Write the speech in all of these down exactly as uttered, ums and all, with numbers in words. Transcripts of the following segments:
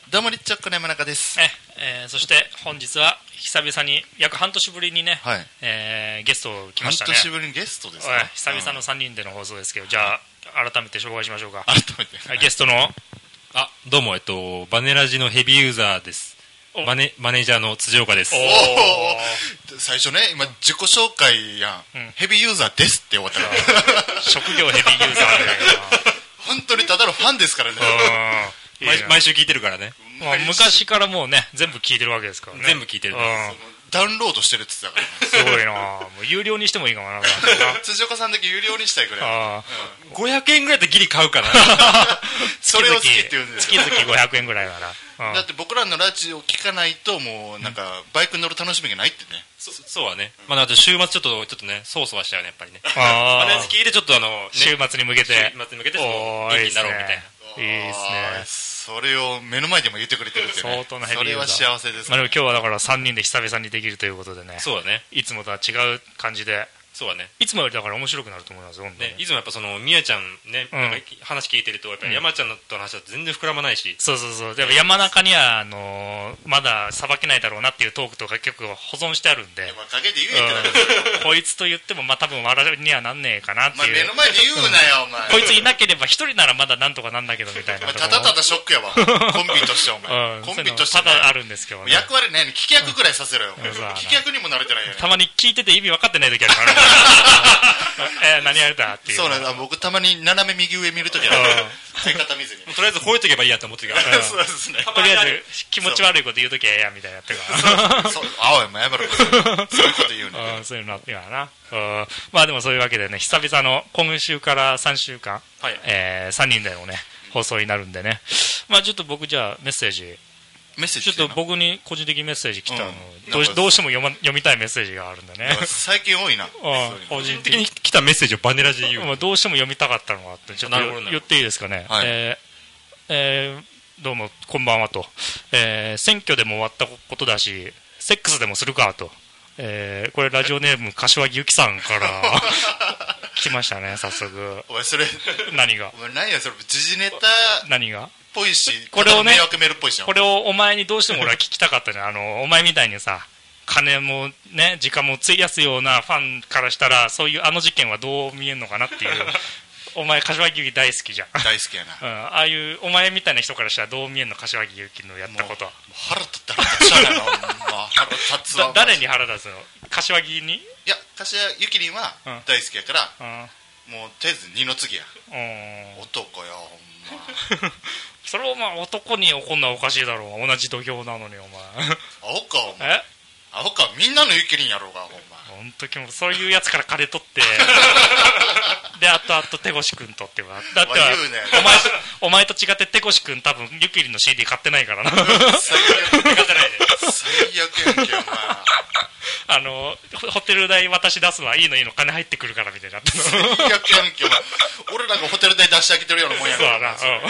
どうもリッチョックの山中です。 え、えー、そして本日は久々に約半年ぶりにね、 はい、 えー、ゲスト来ましたね。 半年ぶりにゲストですか。 久々のさんにんでの放送ですけど、じゃあ改めて紹介しましょうか。 改めて、 はい、ゲストのあ、どうも、えっとバネラジのヘビーユーザーです。マネマネージャーの辻岡です。 おお、最初ね、今自己紹介やん、うん、ヘビーユーザーですって終わったから職業ヘビーユーザーみたいな本当にただのファンですからね毎, 毎週聞いてるからね、 まあ、昔からもうね全部聞いてるわけですからね。 全部聞いてる、うん、 ダウンロードしてるって言ってたから、 ね、すごいな。もう有料にしてもいいかもな辻岡さんだけ有料にしたいくらい、 あ、 うん、ごひゃくえんぐらいでギリ買うかなそれを好きって言うんですよ。 月々ごひゃくえんぐらいなら、 うん、だって僕らのラジオ聞かないともうなんかバイクに乗る楽しみがないってね。 そ, そうはね、まあ、だ週末ちょっとちょっとねそわそわしちゃうねやっぱりね。 ああれ聞いてちょっとあの、ね、 週末に向けて週末に向けてその元気になろうみたいな。 いいですね。それを目の前でも言ってくれてるってね、 相当なヘビーユーザー。 それは幸せです、ね。 まあ、でも今日はだからさんにんで久々にできるということでね。 そうだね。 いつもとは違う感じで。 そうだね。 いつもよりだから面白くなると思いますよ。ね、 いつもやっぱそのみやちゃんね、うん、なんか話聞いてるとやっぱり山ちゃんとの話だと全然膨らまないし、うん、 そうそうそう。でも山中にはあのー、まださばけないだろうなっていうトークとか結構保存してあるんで。 まあ、陰で言えってなんですよ。こいつと言ってもまあ多分笑いにはなんねえかなっていう。 まあ、目の前で言うなよ、うん、お前。 こいついなければ一人ならまだなんとかなんだけどみたいな。 ただただショックやわ。コンビとしてお前。うん、コンビとして、ね、 ただあるんですけどね。 役割ね、聞き役ぐらいさせろよ。うん、聞き役にも慣れてないよね。 たまに聞いてて意味分かってない時あるから。えー、何やるだっていう。 そうなんだ。僕たまに斜め右上見るときは手方見ずにとりあえず吠えとけばいいやと思ってるから。 そうですね。 とりあえず気持ち悪いこと言うときはええやみたいなやってるから。 そう、あおいもやめろ。そういうこと言うの。 そういうのやな。まあでもそういうわけでね、久々の今週からさんしゅうかん、はい、えー、さんにんでのね放送になるんでね。まあちょっと僕じゃあメッセージ。 メッセージちょっと僕に個人的メッセージ来たの、うん、ど, うどうしても読、ま、読みたいメッセージがあるんでね。 最近多いな、うん、 個人的に来たメッセージをバネラジで言う、 まあ、どうしても読みたかったのがあってちょっと言っていいですかね、はい、えーえー、どうもこんばんはと、えー、選挙でも終わったことだしセックスでもするかと、えー、これラジオネーム柏木由紀さんから来ましたね。早速お前それ何がお前何やそれ時事ネタ何がぽいし、 これをね、 これをお前にどうしても俺は聞きたかったね。あのお前みたいにさ、金もね、時間も費やすようなファンからしたら、そういうあの事件はどう見えるのかなっていう。お前柏木由紀大好きじゃん。 大好きやな。 うん、ああいうお前みたいな人からしたらどう見えるの柏木由紀のやったことは。 腹立って腹立っちゃうな。腹立つわ。 誰に腹立つの？柏木に？いや、柏由紀には大好きやから、うん、もうとりあえず二の次や。うん、男よ。ほんまそれをまあ男に怒んのはおかしいだろう。同じ土俵なのにお前。 アホかお前。え？アホかみんなのゆきりんやろうがほんま。 本当にそういうやつから金取ってであとあと手越くんとってはだっては、ね、お前とお前と違って手越くん多分ゆきりんの シーディー 買ってないからな。最悪買ってないで。 最悪やんけお前。 あのホテル代私出すわいいのいいの金入ってくるからみたいな。 最悪やんけお前。俺らがホテル代出してあげてるようなもんやから。 そうだな。うん、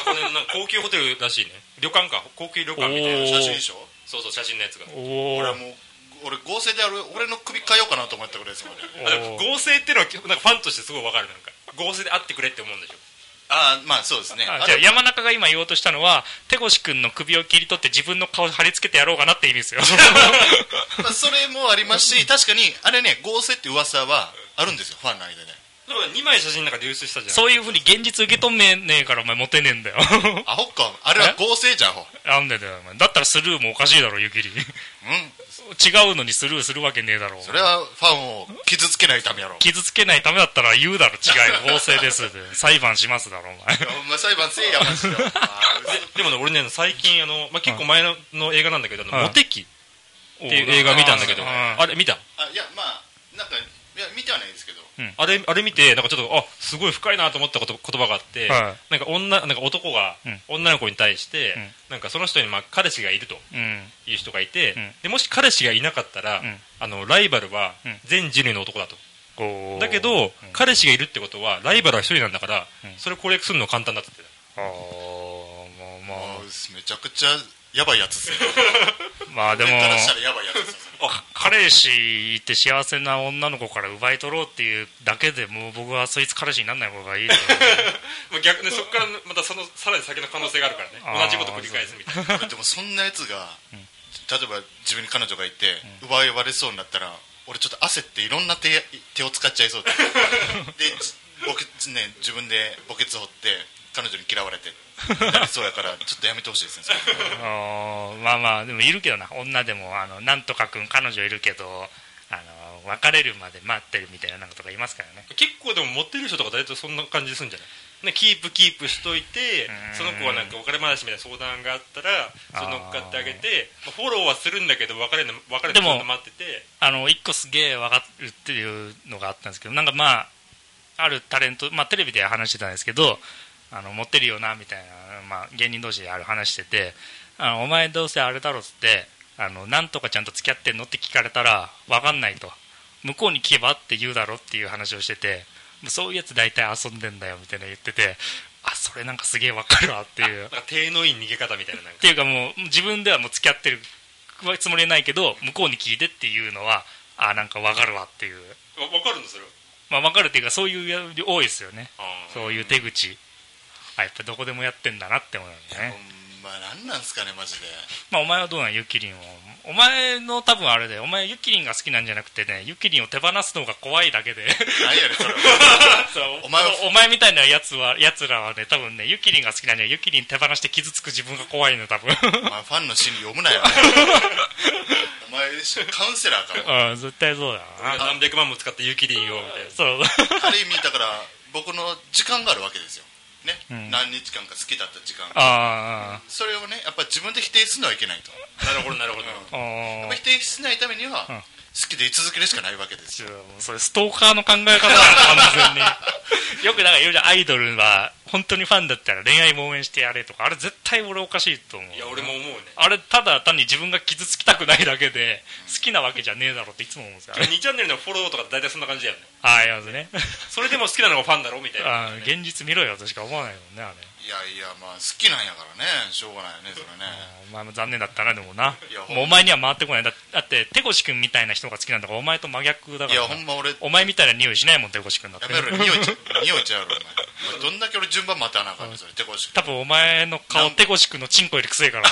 これなんか高級ホテルらしいね。旅館か高級旅館みたいな写真でしょ。そうそう写真のやつが。俺はもう俺合成である俺の首変えようかなと思ったぐらいですもんね。 合成っていうのはなんかファンとしてすごい分かる。なんか合成であってくれって思うんでしょ。 ああまあそうですね。 あじゃあ山中が今言おうとしたのは手越くんの首を切り取って自分の顔貼り付けてやろうかなって意味ですよ。 まあそれもありますし確かにあれね合成って噂はあるんですよファンの間で。 だからにまい写真なんか流出したじゃん。 そういうふうに現実受け止めねえからお前モテねえんだよ。 アホかあれは合成じゃんアホ。 なんでだよお前。だったらスルーもおかしいだろゆきり。うん違うのにスルーするわけねえだろ。 それはファンを傷つけないためやろ。 傷つけないためだったら言うだろ違い合成ですで裁判しますだろお前。 お前裁判せえやマジで。 でもね俺ね最近あの、まあ、結構前 の, の映画なんだけど、モテキっていう映画見たんだけど、あれ見た？ あいやまあなんかいや見てはないですけど、 うん、あれあれ見てなんかちょっとあすごい深いなと思ったこと言葉があって、はい、なんか女なんか男が女の子に対して、うん、なんかその人にまあ彼氏がいるという人がいて、うん、でもし彼氏がいなかったら、うん、あのライバルは全人類の男だと、うん、だけど、うん、彼氏がいるってことはライバルは一人なんだから、うん、それを攻略するの簡単だって言ってた。あまあまあめちゃくちゃやばいやつですね。 まあでも彼氏いて幸せな女の子から奪い取ろうっていうだけでもう僕はそいつ彼氏にならない方がいいと思う逆にそこからまたそのさらに先の可能性があるからね、同じこと繰り返すみたいな。 でもそんなやつが、うん、例えば自分に彼女がいて、うん、奪い割れそうになったら俺ちょっと焦っていろんな 手, 手を使っちゃいそうででボケ、ね、自分で墓穴掘って彼女に嫌われてなりそうやからちょっとやめてほしいですねあまあまあでもいるけどな、女でもあのなんとかくん彼女いるけどあの別れるまで待ってるみたいななんかとかいますからね。 結構でも持ってる人とか大体そんな感じするんじゃないね、キープキープしといてその子はなんか別れ話みたいな相談があったらその乗っかってあげてフォローはするんだけど別れる別れるの待ってて、 あの一個すげえ分かるっていうのがあったんですけど、なんかまああるタレント、まあ、テレビで話してたんですけど、あの持ってるよなみたいな、まあ、芸人同士である話してて、あのお前どうせあれだろっつってあのなんとかちゃんと付き合ってんのって聞かれたら分かんないと、向こうに聞けばって言うだろっていう話をしてて、そういうやつ大体遊んでんだよみたいな言ってて、あそれなんかすげえ分かるわっていう、なんか手のいい逃げ方みたいな、なんかっていうかもう自分ではもう付き合ってるつもりないけど向こうに聞いてっていうのはあなんか分かるわっていう。 分かるんですよ、 まあ、分かるっていうかそういう多いですよね、そういう手口。あやっぱどこでもやってんだなって思うよね。 まあ何なんすかねマジで。 まあお前はどうなんゆきりんを、お前の多分あれでお前ゆきりんが好きなんじゃなくてね、ゆきりんを手放すのが怖いだけで何やねんそれそうお前お前みたいなやつはやつらはね多分ねゆきりんが好きなんじゃゆきりん手放して傷つく自分が怖いの多分お前ファンの心理読むなよお前カウンセラーかも。うん絶対そうだな。 何百万も使ってゆきりんをみたいな。 そうある意味だから僕の時間があるわけですよね、うん、何日間か好きだった時間、 あそれをねやっぱ自分で否定するのはいけないと。 なるほどなるほど、 うん、やっぱ否定しないためには、うん、好きで居続けるしかないわけですよ。 それストーカーの考え方だ完全によくなんか言うじゃん、アイドルは本当にファンだったら恋愛も応援してやれとか、あれ絶対俺おかしいと思う。 いや俺も思うね。 あれただ単に自分が傷つきたくないだけで好きなわけじゃねえだろっていつも思うんですよ。 にチャンネルのフォローとか大体そんな感じだよね。 ああいやねそれでも好きなのがファンだろみたいな、 ね、あ現実見ろよとしか思わないもんねあれ。 いやいやまあ好きなんやからねしょうがないよねそれね。 まあ残念だったなでもな。もうお前には回ってこない。だって手越君みたいな人が好きなんだからお前と真逆だから。 いやほんま俺お前みたいな匂いしないもん手越君だって。 やめろ匂いち匂いちゃうろお前どんだけ俺順番待たなあかんねんそれ手越君。 多分お前の顔手越君のチンコよりくせえからな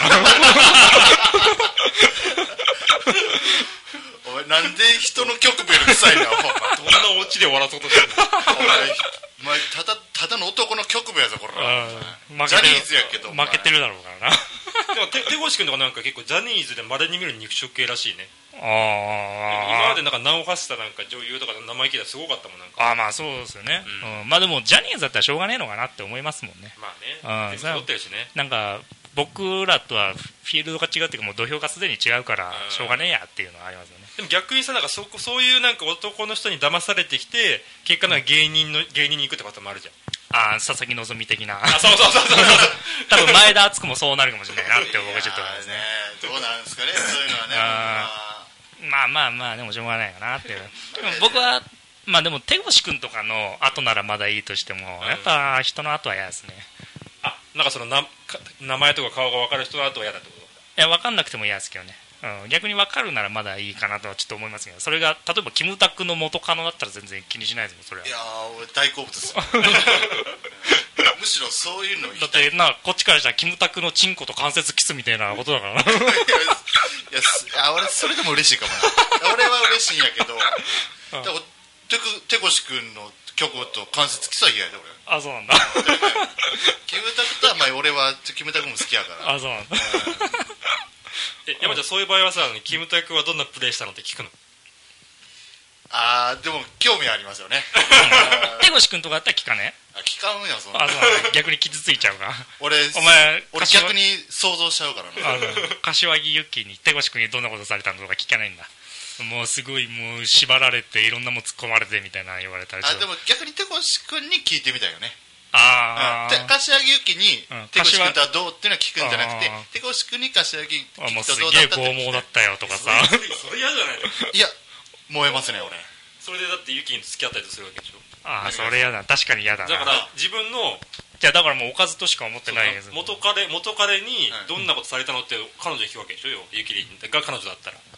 お前なんで人の局部より臭いんだお前どんなオチで終わらそうとしてるのお前ただただの男の局部やぞこれ。 ジャニーズやけど負けてるだろうからなでも手越君とかなんか結構ジャニーズで稀に見る肉食系らしいね。 あ今までなんか名を馳せたなんか女優とかの生意気だすごかったもんなんか。 あまあそうですよね、うんうん、まあでもジャニーズだったらしょうがねえのかなって思いますもんね。 まあね全然撮ってるしね。 なんか僕らとはフィールドが違うっていうかもう土俵がすでに違うからしょうがねえやっていうのはありますよね。 でも逆にさなんか そ, そういうなんか男の人に騙されてきて結果なんか芸人の芸人に行くってこともあるじゃん。 ああ佐々木希的な。 あそうそうそうそう多分前田敦子もそうなるかもしれないなって僕はちょっと思いますね。 どうなんですかねそういうのはね。 まあまあまあでもしょうがないかなっていう。でも僕はまあでも手越君とかの後ならまだいいとしても、やっぱ人の後は嫌ですね。 あなんかそのな名前とか顔が分かる人の後は嫌だってこと。 いや分かんなくても嫌ですけどね、うん、逆に分かるならまだいいかなとはちょっと思いますけど、それが例えばキムタクの元カノだったら全然気にしないですもんそれは。 いやー俺大好物ですよむしろそういうのだってなこっちからしたらキムタクのチンコと関節キスみたいなことだからないやいや俺それでも嬉しいかもな俺は嬉しいんやけどだから手越君の曲と関節キスは嫌やで俺。 あそうなんだキムタクとはまあ俺はキムタクも好きやから。 あそうなんだえ山ちゃんそういう場合はさキムタクはどんなプレーしたのって聞くの。 あーでも興味ありますよね手越君とかだったら聞かねえ。あ聞かんよそんな。 あそうなんだ逆に傷ついちゃうから俺お前俺逆に想像しちゃうからね。 柏木由紀に手越君にどんなことされたのとか聞かないんだ。もうすごいもう縛られていろんなもん突っ込まれてみたいな言われたら。 あでも逆に手越君に聞いてみたいよね。 ああ柏木由紀に手越君とはどうっていうのは聞くんじゃなくて、手越君に柏木由紀とどうだったって聞きたい。 もうすげえ剛毛だったよとかさそれ嫌じゃないの。 いや燃えますね俺。 それでだってユキに付き合ったりするわけでしょ。 ああそれ嫌だ確かに嫌だな。 だから自分のじゃあだからもうおかずとしか思ってないです。 元彼元彼にどんなことされたのって彼女に聞くわけでしょよユキが彼女だったら。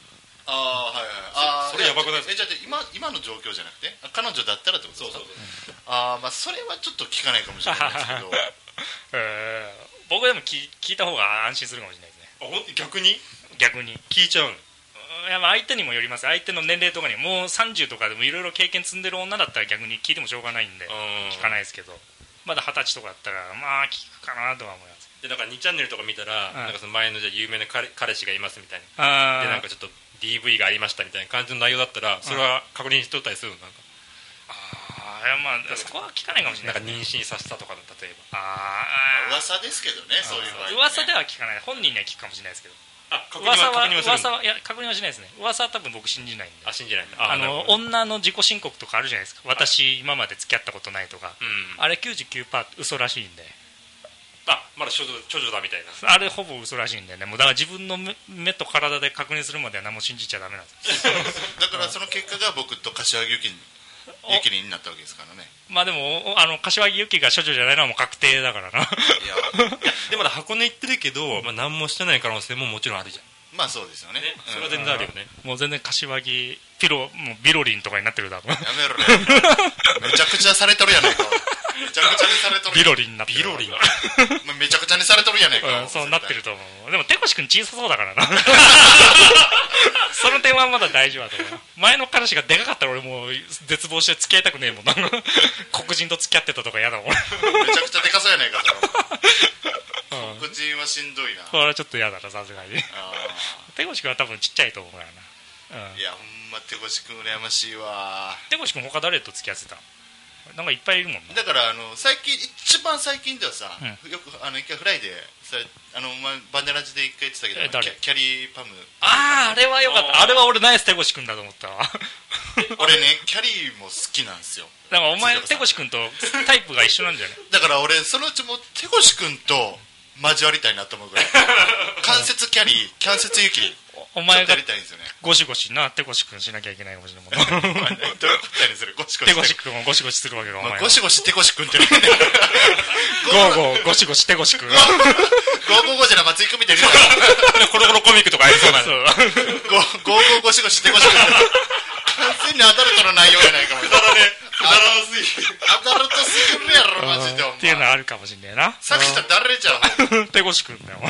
ああはいはい。ああそれやばくないですか？ えじゃあ今今の状況じゃなくて彼女だったらってことですか？そうそうそう。ああまあそれはちょっと聞かないかもしれないですけど。 えー、僕でも聞聞いた方が安心するかもしれないですね。 あほん逆に逆に聞いちゃうの？ いやまあ相手にもよります。相手の年齢とかにもうさんじゅうとかでもいろいろ経験積んでる女だったら逆に聞いてもしょうがないんで聞かないですけど、まだはたちとかだったらまあ聞くかなとは思います。 でなんかにチャンネルとか見たら、なんかその前のじゃ有名な 彼, 彼氏がいますみたいな、 でなんかちょっと ディーブイ がありましたみたいな感じの内容だったらそれは確認しとったりするの？なんかあいやまあそこは聞かないかもしれない、 ね、なんか妊娠させたとかの例えばああ噂ですけどね、そういう場合、ね、 噂では聞かない。本人には聞くかもしれないですけど、 あ確認は確認はする噂はいや確認はしないですね。噂は多分僕信じないんで。 あ信じないんだ。 ああの女の自己申告とかあるじゃないですか。私今まで付き合ったことないとか、 うん、 あれ きゅうじゅうきゅうパーセント 嘘らしいんで。 あまだ処女、処女だみたいな。 あれほぼ嘘らしいんでね。もうだから自分の目と体で確認するまでは何も信じちゃダメなんですよ。 だからその結果が僕と柏木由紀になったわけですからね。 まあでもあの柏木由紀が処女じゃないのはもう確定だからな。いやでまだ箱根行ってるけど、まあ、何もしてない可能性ももちろんあるじゃん。 まあそうですよね。ねそれは全然あるよね。 もう全然柏木ピロもうビロリンとかになってるだろう。やめろね。めちゃくちゃされとるやないか。めちゃくちゃにされとる。 ビロリンになってる。 ビロリン。 めちゃくちゃにされとるやないか。 うん、そうなってると思う。でも手越くん小さそうだからな。その点はまだ大丈夫だと思う。前の彼氏がでかかったら俺もう絶望して付き合いたくねえもんな。黒人と付き合ってたとか嫌だもん。めちゃくちゃでかそうやないか。黒人はしんどいな。 これはちょっと嫌だな、さすがに。手越くんは多分ちっちゃいと思うからな。 うん、いやほんま手越くん羨ましいわ。 手越くん他誰と付き合ってたの？なんかいっぱいいるもんね。 だからあの最近一番最近ではさ、うん、よくあの一回フライであの、ま、バネラジで一回言ってたけどキ ャ, キャリーパム。 あああれはよかった。あれは俺ナイス手越くんだと思ったわ。 俺ねキャリーも好きなんですよ。 だからお前手越くんとタイプが一緒なんじゃない？ だから俺そのうちも手越くんと交わりたいなと思うぐらい。関節キャリー関節ゆきお前がゴシゴシな手越くんしなきゃいけないかもしれないもん。どういうことにする？ゴシゴシ手越くんをゴシゴシするわけがお前、 まあ、ゴシゴシ手越くんってね。 ゴーゴーゴシゴシ手越くん。ゴーゴーゴーじゃな松井くんみたいな。 コロコロコミックとかありそうなの。 ゴーゴーゴシゴシ手越くん。完全にアダルトの内容やないかも。 くだらねえ。くだらなすぎる。 アダルトすぎるやろマジで。 っていうのはあるかもしんねえな。 さっきと誰じゃん。 手越くんだよ。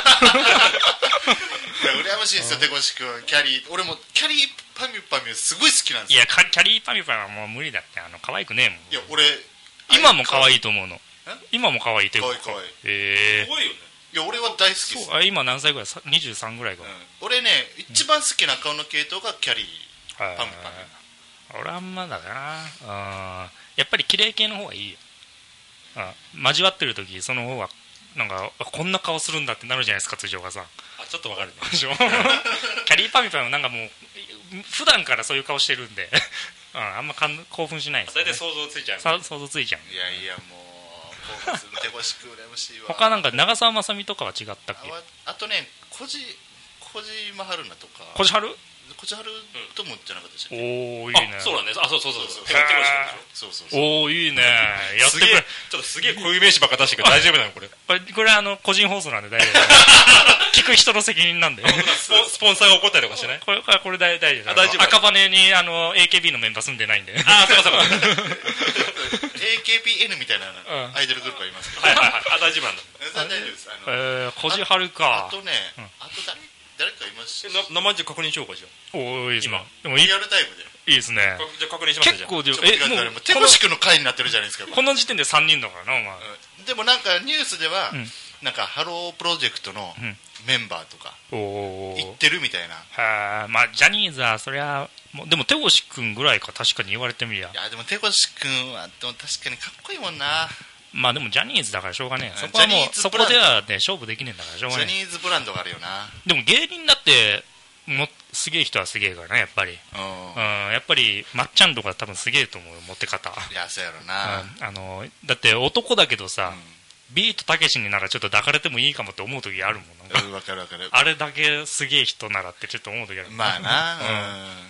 羨ましいですよ手越くん。キャリー俺もキャリーパミュパミュすごい好きなんですよ。 いやキャリーパミュパミュはもう無理だって。あの可愛くねえもん。 いや俺今も可愛いと思うの。今も可愛いっていうか。 可愛い可愛い。 ええ。 可愛いよね。 いや俺は大好きです。 そう今何歳ぐらい？にじゅうさんぐらいか、うん、 俺ね一番好きな顔の系統がキャリー、うん、パミュパミュ。俺あんまだな。やっぱり綺麗系の方がいいよ。交わってる時その方がなんかこんな顔するんだってなるじゃないですか通常がさ。 あちょっとわかるね。 キャリーパミュパミュなんかもう普段からそういう顔してるんで、うん、あんま興奮しないですよね。 大体想像ついちゃう、 ね、想像ついちゃう。 いやいやもう興奮する手越くん羨ましいわ。 他なんか長澤まさみとかは違ったっけ？ あ, あとね小島春菜とか小島春小島春ともじゃなかったでしょ。 おおいいね。 あそうだね。あそうそうそうそう。手越くんでしょ。そうそうそう。 おおいいね。やってくれ。 ちょっとすげえ固有名詞ばっか出してくる。大丈夫なのこれ？ これこれあの個人放送なんで大丈夫。聞く人の責任なんで。 スポンサーが怒ったりとかしてね。 これこれ大丈夫。 大丈夫。 赤羽にあの エーケービー のメンバー住んでないんで。 あそうかそうか。 エーケービーエヌ みたいなアイドルグループありますけど。 はいはいはい。あ大丈夫なんだ。 大丈夫です。 ええ小島春か。 あとねあと誰誰かいます名前じゃ確認しようかじゃあ。 おおいいですね。 でもリアルタイムでいいですね。 じゃあ確認します。 結構でえもう手越くんの回になってるじゃないですか。 この時点でさんにんだからなお前。 でもなんかニュースではなんかハロープロジェクトのメンバーとか言ってるみたいな。 はあまあジャニーズはそりゃでも手越くんぐらいか確かに言われてみりゃ。 いやでも手越くんはでも確かにかっこいいもんな。 まあでもジャニーズだからしょうがねえ。そこはもうそこではね勝負できねえんだからしょうがねえ。 ジャニーズブランドがあるよな。 でも芸人だってもすげえ人はすげえからねやっぱり。うんやっぱりまっちゃんとか多分すげえと思うよ持って方。 いやそうやろな。 あのだって男だけどさ、うん、ビートたけしにならちょっと抱かれてもいいかもって思う時あるもん。 わかるわかる。 あれだけすげえ人ならってちょっと思う時ある。 まあな。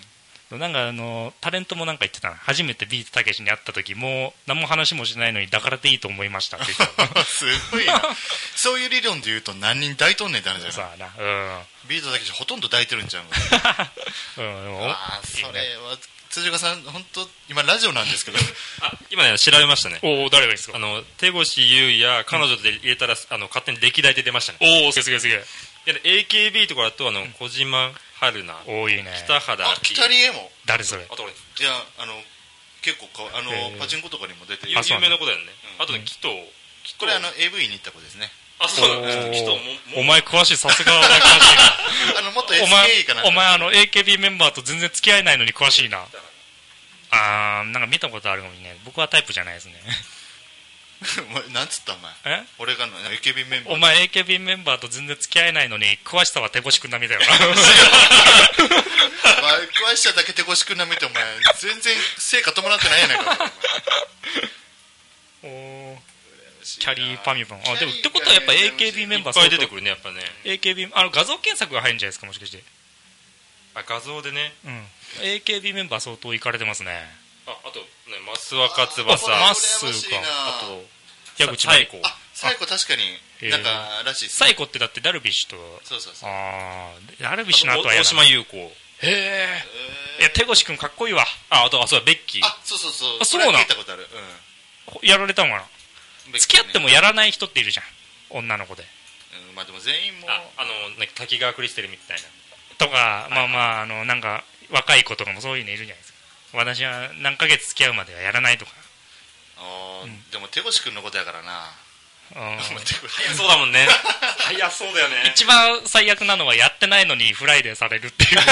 なんかあのタレントもなんか言ってたな、初めてビートたけしに会った時もう何も話もしないのに抱かれていいと思いましたって言ってたすごいなそういう理論で言うと何人抱いとんねんって話じゃない。 さあな、うん、 ビートたけしほとんど抱いてるんちゃうのうん、ああそれは辻岡さん本当今ラジオなんですけどあ今ね調べましたね。 おお誰がいいですか。 あの手越優や彼女で入れたら、うん、あの勝手に歴代で出ましたね。 おおすげえすげえ。 で エーケービー とかだとあの、うん、小島春菜、 多いね、 北原あ北里江も誰それ。 あと俺いやあの結構かあのパチンコとかにも出てる有名な子だよね、うん、あとね紀藤、 これあの エーブイ に行った子ですね。 あそうだね。 お前詳しい、さすがお前詳しいなあのもっと エスケーイー かな。 お前あの エーケービー メンバーと全然付き合えないのに詳しいな。あーなんか見たことあるかもね。僕はタイプじゃないですねなんつったお前。 え俺がの エーケービー メンバー。 お前 エーケービー メンバーと全然付き合えないのに詳しさは手越くん並みだよなまあ、詳しさだけ手越くん並みってお前全然成果伴ってないやないかおおキャリーパミュパン。あでもってことはやっぱ エーケービー メンバーいっぱい出てくるねやっぱね。 エーケービー あの画像検索が入るんじゃないですかもしかして。 あ画像でね、 うん、エーケービー メンバー相当いかれてますね。 ああとね増若翼、 まっすーか、 あと矢口真理子。 あ最後確かになんからしいですね。最後ってだってダルビッシュと。 そうそうそう。 ああダルビッシュの後は大島優子。 へえ。いや手越くんかっこいいわ。 ああとあそうベッキー。 あそうそうそう。 あそうなん。 聞いたことある。 うん。やられたのかな。付き合ってもやらない人っているじゃん女の子で。 うん、まあでも全員もああのなんか滝川クリステルみたいなとか、まあまああのなんか若い子とかもそういうのいるじゃないですか。私は何ヶ月付き合うまではやらないとか。 あ、うん、でも手越くんのことやからな。 早そうだもんね早そうだよね。 一番最悪なのはやってないのにフライデーされるっていう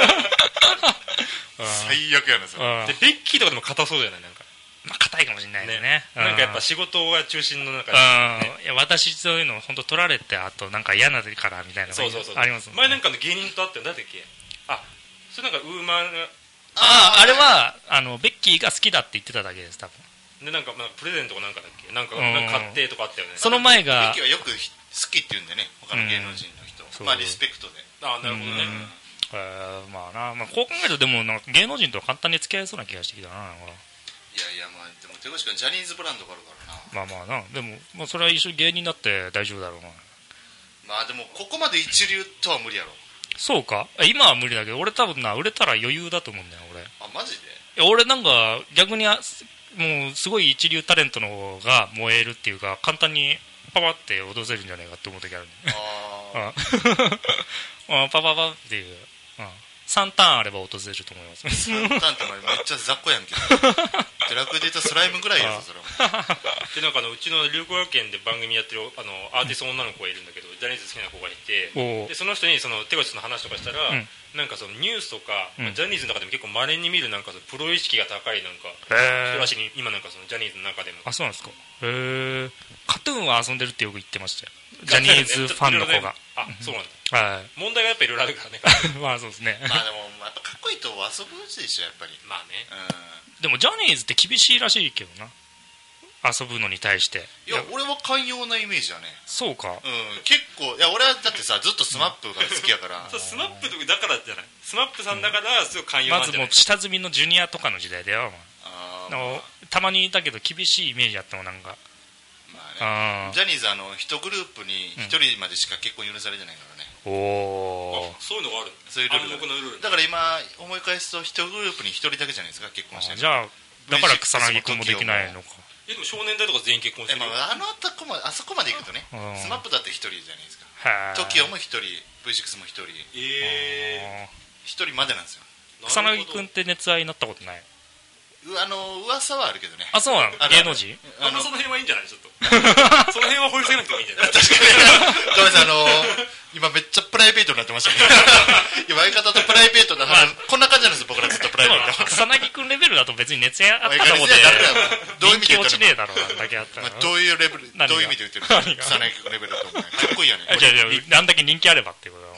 最悪やなそれ。 でベッキーとかでも硬そうだよね。なんかまあ硬いかもしれないですね。ねなんかやっぱ仕事が中心の中で、 ね、いや私そういうの本当取られてあとなんか嫌なからみたいなのがありますもんね。 前なんかの芸人と会って誰だっけ。あそれなんかウーマンあああれはあのベッキーが好きだって言ってただけです多分。 でなんか、まあ、プレゼントかなんかだっけなんか、うん、なんか買ってとかあったよね。 その前がベッキーはよく好きって言うんでね他の芸能人の人、うん、まあリスペクトで。 ああなるほどね。うんえー、まあな、まあ、こう考えるとでもなんか芸能人とは簡単に付き合いそうな気がしてきたな。なんかいやいやまあでも手越くんジャニーズブランドがあるからな。まあまあなでも、まあ、それは一緒に芸人だって大丈夫だろうな。 まあでもここまで一流とは無理やろ。 そうか今は無理だけど俺多分な売れたら余裕だと思うんだよ俺。 あマジで。 いや俺なんか逆にもうすごい一流タレントの方が燃えるっていうか簡単にパパって踊れるんじゃないかって思う時あるんでああパパパっていう、うん、さんターンあれば訪れると思います。 さんターンってめっちゃ雑魚やんけどデラクで言ったらスライムぐらいやぞそれは。 でなんかあのうちの流行学園で番組やってるあのアーティスト女の子がいるんだけど、うん、ジャニーズ好きな子がいて、でその人にその手越の話とかしたら、うん、なんかそのニュースとか、うん、ジャニーズの中でも結構稀に見るなんかそのプロ意識が高いなんか人らしに今なんかそのジャニーズの中でも。 あそうなんですか。へえ。カトゥーンは遊んでるってよく言ってましたよジャニーズファンの子が。 あそうなんだ。 はい、 問題がやっぱりいろいろあるからねまあそうですね。 まあでもやっぱかっこいいと遊ぶうちでしょやっぱり。 まあね、 うん、でもジャニーズって厳しいらしいけどな遊ぶのに対して。 いや俺は寛容なイメージだね。 そうか、 うん、結構いや俺はだってさずっとスマップが好きやからそうスマップだからじゃないスマップさんだからすごい寛容なんじゃない、 まずもう下積みのジュニアとかの時代だよ。あ、まあ、たまにいたけど厳しいイメージあったもんなんか。 まあね、ジャニーズあの一グループに一人までしか結婚許されてないからね、 うん、おあそういうのがある。 そういうルール暗黙のルールだから今思い返すと一グループに一人だけじゃないですか結婚してる。 じゃあだから草薙君もできないのか。 えでも少年隊とか全員結婚してる。 え、まあ、あのとこまであそこまで行くとねスマップだって一人じゃないですか。 トキオ も一人 ブイシックス も一人えー、一人までなんですよ。 草薙君って熱愛になったことない？ あの噂はあるけどね。 あ、そうなの？芸能人？ あのその辺はいいんじゃないちょっとその辺は掘り下げなくてもいいんじゃない。 確かにごめんなさいあの今めっちゃプライベートになってましたね今相方とプライベートな話、こんな感じなんです僕らずっとプライベート。 草薙君レベルだと別に熱愛あったとこでどういう意味で言ってるの？ 人気落ちねえだろうだけあったら、 まあ、どういうレベルどういう意味で言ってるの？草薙君レベルだと思う。かっこいいやね。 じゃあじゃああんだけ人気あればっていうことだもん。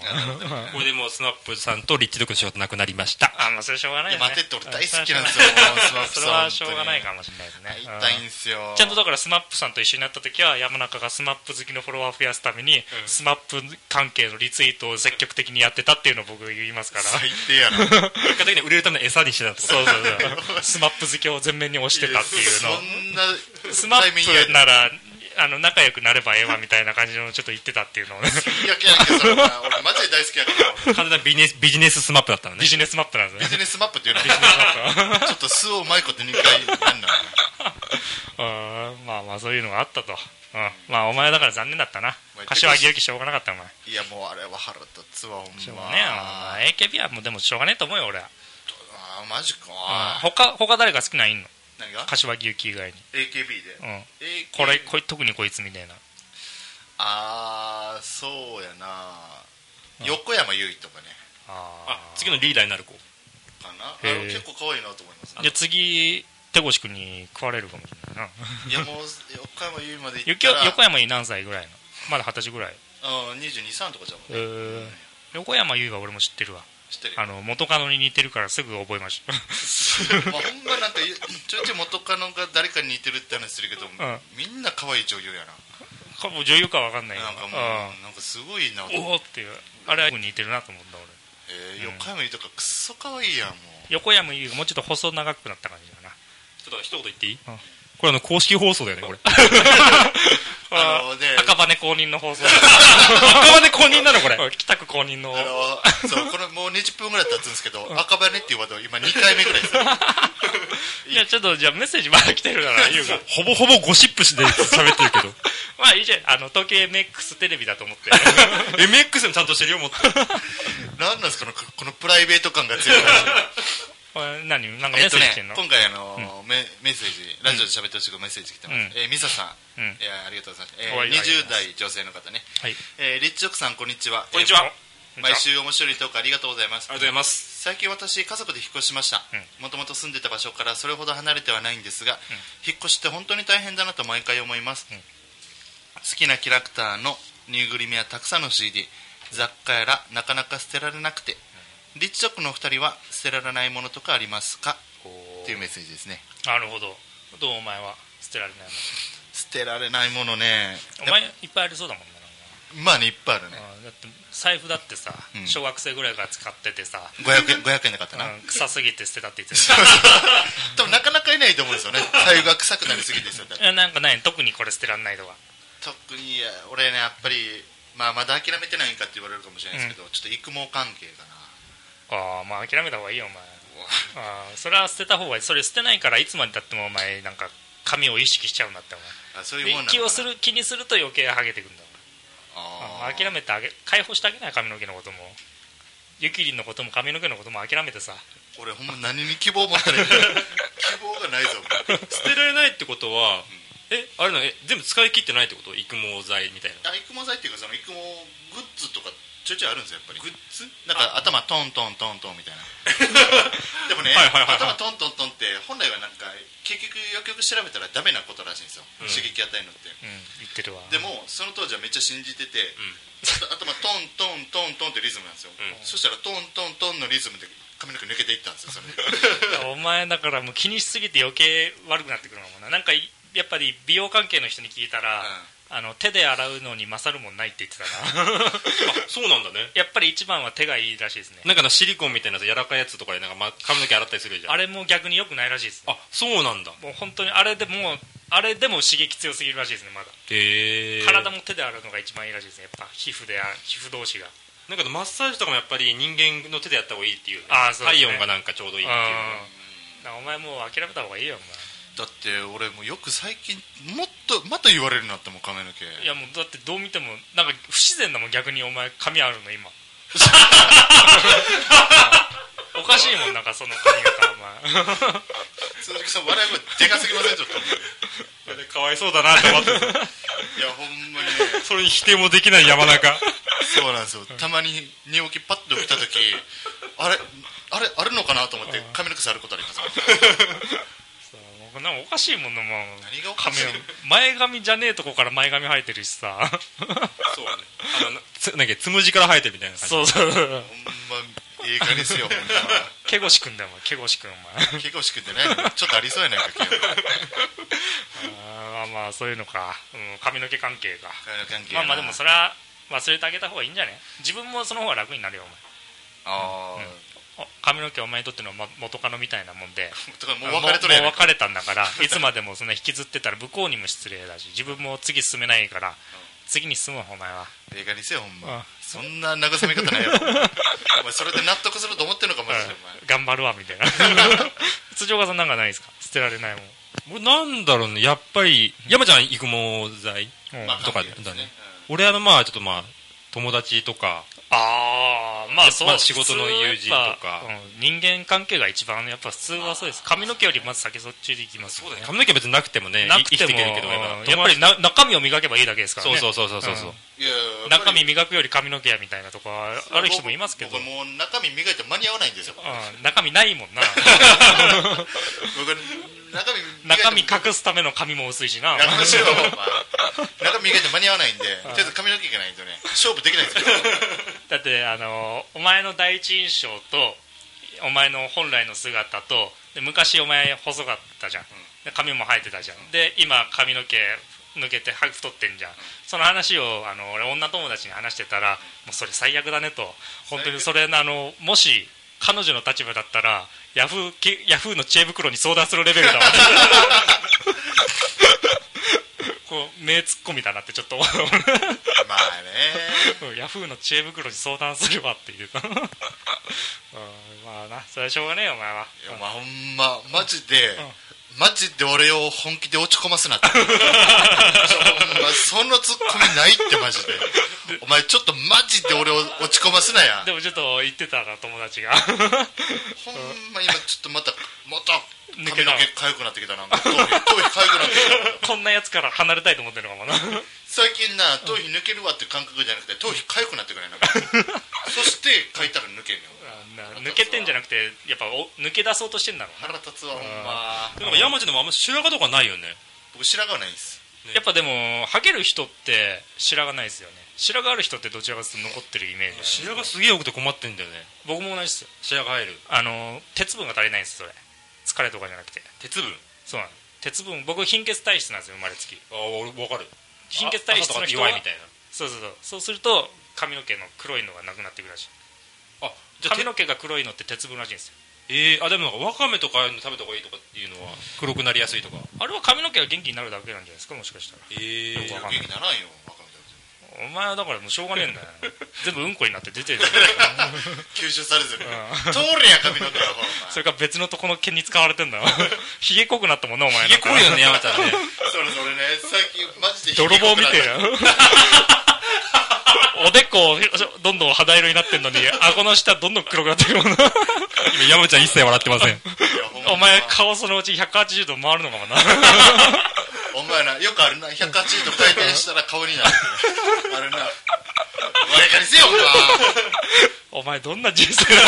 これでもうスマップさんとリッチドッグの仕事なくなりました。 あ、まあそれしょうがないですね。 待ってって俺大好きなんですよ。スマップさんそれはしょうがないかもしれないですね。 会いたいんですよ。 ちゃんとだからスマップさんと一緒になった時は山中がスマップ好きのフォロワーを増やすために、うん、スマップ関係のリツイートを積極的にやってたっていうのを僕言いますから。 最低やな。 結果的に売れるための餌にしてたってこと。 そうそうそう。スマップ好きを全面に押してたっていうのを。 そんなスマップならあの仲良くなればええわみたいな感じのちょっと言ってたっていうのをね。 いやいやいや、それは俺マジで大好きやから。 完全なビジネスビジネススマップだったのね。 ビジネスマップなんですね。 ビジネスマップっていうのはちょっと素をうまいことにかいなんだろう。まあまあそういうのがあったと。うん、まあお前だから残念だったな。柏木由紀しょうがなかったお前。 いやもうあれは腹立つわほんま。 しょうがねえよ。エーケービー はもうでもしょうがねえと思うよ俺は。 あマジか。 他他誰が好きなんいんの？ 何が？ 柏木由紀以外にエーケービー で、 うん、これこ特にこいつみたいな。 ああそうやな、うん、横山由依とかね。 ああ次のリーダーになる子かな。あれ結構可愛いなと思います、ね、 じゃあ次手越君に食われるかもしれないな。 いやもう横山由依まで行ったら横山由依何歳ぐらいの？まだ二十歳ぐらい。 ああにじゅうに、さんとかじゃん、ね、えー、 横山由依は俺も知ってるわ。 知ってる。 あの元カノに似てるからすぐ覚えました。 まあ、ほんまなんかちょいちょい元カノが誰かに似てるって話するけど、うん、みんな可愛い女優やな。 もう女優か分かんないよ。 なんかもう、うん、なんかすごいな。 おおっていうあれは似てるなと思った俺。 えー、横山由依とかクソ可愛いやんもう。 横山由依がもうちょっと細長くなった感じだな。 ちょっと一言言っていい？うん、これあの公式放送だよねこれ。 あのね、 赤羽公認の放送。 赤羽公認なのこれ。 北区公認の。 あのそうこれもうにじゅっぷんぐらい経つんですけど、赤羽っていうワード今にかいめぐらいです。 いやちょっとじゃあメッセージまだ来てるから優が。 ほぼほぼゴシップで喋ってるけど。 まあいいじゃん、あの東京 エムエックス テレビだと思って。 エムエックス もちゃんとしてるよもっと。 なんなんですかこのこのプライベート感が強い感じ。 何なんかメッセージ来てんの？ えっとね、今回あの、うん、メ, メッセージラジオで喋ってほしいメッセージ来てます、うん、えー、ミサさん、うん、いやありがとうございます、えー、にじゅう代女性の方ね、はい、えー、リッチオクさんこんにちは。 こんにちは、 えー、毎週面白いトークありがとうございます。 ありがとうございます。 最近私家族で引っ越しました。もともと住んでた場所からそれほど離れてはないんですが、うん、引っ越しって本当に大変だなと毎回思います、うん、好きなキャラクターのぬいぐるみやたくさんの シーディー 雑貨やらなかなか捨てられなくて、リッチオクのお二人は捨てられないものとかありますかっていうメッセージですね。 なるほど。どうお前は捨てられないもの？ 捨てられないものね、 お前いっぱいありそうだもんね。 まあねいっぱいあるね。 あだって財布だってさ、うん、小学生ぐらいが使っててさごひゃくえんごひゃくえんで買ったな、うん、 臭すぎて捨てたって言ってた。多分なかなかいないと思うんですよね。財布が臭くなりすぎて捨てた。 なんかない特にこれ捨てられないとか。 特に俺ねやっぱり、まあ、まだ諦めてないんかって言われるかもしれないですけど、うん、ちょっと育毛関係かな。 ああまあ諦めた方がいいよお前。あそれは捨てた方がいい。それ捨てないからいつまでたってもお前なんか髪を意識しちゃうんだってお前。あそういうもんなのかな。気をする気にすると余計ハゲてくんだ。ああ諦めてあげ解放してあげない。髪の毛のこともゆきりんのことも髪の毛のことも諦めてさ。 俺ほんま何に希望持ったらいい希望がないぞ。 捨てられないってことは、うん、えあれなえ全部使い切ってないってこと？育毛剤みたいな。 あ育毛剤っていうかその育毛グッズとかちょいちょいあるんですよやっぱり。グッズなんか頭トントントントンみたいな。でもね、はいはいはいはい、頭トントントンって本来はなんか結局よくよく調べたらダメなことらしいんですよ、うん、刺激与えるのって、 うん、言ってるわ。 でもその当時はめっちゃ信じてて、うん、頭トントントントンってリズムなんですよ、うん、そしたらトントントンのリズムで髪の毛抜けていったんですよそれお前だからもう気にしすぎて余計悪くなってくるのもな。なんかやっぱり美容関係の人に聞いたら、うんあの手で洗うのに勝るもんないって言ってたな。 あそうなんだね。 やっぱり一番は手がいいらしいですね。 なんかのシリコンみたいな柔らかいやつとかでなんか、ま、髪の毛洗ったりするじゃん。 あれも逆に良くないらしいですね。 あそうなんだ。 もう本当にあれでもあれでも刺激強すぎるらしいですねまだ。 へえ。 体も手で洗うのが一番いいらしいですね。やっぱ皮膚で皮膚同士が。 なんかマッサージとかもやっぱり人間の手でやった方がいいっていう、ね。 あそうですね。 体温がなんかちょうどいいっていう、 ね。お前もう諦めた方がいいよお前。 だって俺もよく最近もっとまた言われるなっても髪の毛。 いやもうだってどう見てもなんか不自然だもん逆にお前髪あるの今。おかしいもんなんかその髪型お前。 鈴木さん笑い声でかすぎませんちょっと。 かわいそうだなって思って。いやほんまにね。 それに否定もできない山中。 そうなんですよ。たまに寝起きパッと起きた時あれあれあるのかなと思って髪の毛触ることあります。 なんかおかしいもんなもう。 何がおかしい？ 前髪じゃねえとこから前髪生えてるしさ。 そうね、あのつなんかつむじから生えてるみたいな感じ。 そうそうほんまええ加減ですよほんまケゴシ君だよお前ケゴシ君お前ケゴシ君ってねちょっとありそうやないかあまあそういうのか、うん、髪の毛関係か髪の毛関係まあまあでもそれは忘れてあげた方がいいんじゃね。自分もその方が楽になるよお前。 ああ、 うん髪の毛お前にとっての元カノみたいなもんでもう別れとるやん。 もう別れたんだからいつまでもそんな引きずってたら向こうにも失礼だし自分も次進めないから、うん、次に進むお前はええかにせよほんま、うん、そんな慰め方ないよお前それで納得すると思ってるのかマジで、うん、お前頑張るわみたいな辻岡さんなんかないですか。捨てられないもんなんだろうね、やっぱり山ちゃん育毛剤とかだね、うん、俺あのまあちょっとまあ友達とかああまあそう、まあ、 仕事の友人とか、 うん、人間関係が一番やっぱ普通はそうです。髪の毛よりまず先そっちでいきますよね。 髪の毛別になくてもねなくても生きていけるけど、やっぱりな中身を磨けばいいだけですからね。 そうそうそうそうそう、うん、 いや中身磨くより髪の毛やみたいなとこはある人もいますけど、 僕もう中身磨いて間に合わないんですよ、 うん、中身ないもんな僕中身中身隠すための髪も薄いしな中身磨いて間に合わないんでとりあえず髪の毛がないとね勝負できないんですよだってあのお前の第一印象とお前の本来の姿とで昔お前細かったじゃん、で髪も生えてたじゃん、で今髪の毛抜けて太ってんじゃん、その話をあの俺女友達に話してたらもうそれ最悪だねと、本当にそれあのもし彼女の立場だったらヤフー、ヤフーの知恵袋に相談するレベルだわこう名ツッコミだなってちょっと思うまあねヤフーの知恵袋に相談するわっていうかうんまあなそれはしょうがねえよお前は。 いやまあほんまマジで、うんマジで俺を本気で落ち込ますなってそのツッコミないってマジでお前ちょっとマジで俺を落ち込ますなや。 でもちょっと言ってたな友達がほんま今ちょっとまたまた髪の毛かゆくなってきたな、頭皮かゆくなってきたこんなやつから離れたいと思ってるのかもな最近な頭皮抜けるわって感覚じゃなくて頭皮かゆくなってくるなそしてかいたら抜けるの抜けてんじゃなくてやっぱお抜け出そうとしてんだろうな。 腹立つわほんま。 でも山地でもあんま白髪とかないよね。 僕白髪ないんです、 ね、やっぱでもハゲる人って白髪ないですよね。白髪ある人ってどちらかというと残ってるイメージ。 白髪すげえ多くて困ってんだよね。 僕も同じですよ。 白髪入るあの鉄分が足りないんですそれ。疲れとかじゃなくて鉄分。 そうなの鉄分。僕貧血体質なんですよ生まれつき。 あ俺分かる。 貧血体質の人は弱いみたいな。 そうそうそうそうすると髪の毛の黒いのがなくなってくるらしい。 あじゃ髪の毛が黒いのって鉄分らしいんですよ。 えー、あでもなんかわかめとか食べた方がいいとかっていうのは黒くなりやすいとかあれは髪の毛が元気になるだけなんじゃないですかもしかしたら。 えー、 元気にならんよわかめお前はだからもうしょうがねえんだよ全部うんこになって出てる吸収されずに、うん、通るや髪の毛はそれから別のとこの毛に使われてんだひげ濃くなったもんなお前。 ひげ濃いよね山ちゃんねそれそれね最近マジで泥棒みてえなおでこどんどん肌色になってんのに顎の下どんどん黒くなってるもんな今山ちゃん一切笑ってませんお前顔そのうちひゃくはちじゅうど回るのかもなお前なよくあるなひゃくはちじゅうど回転したら顔になるあれなお前かにせよお前どんな人生だ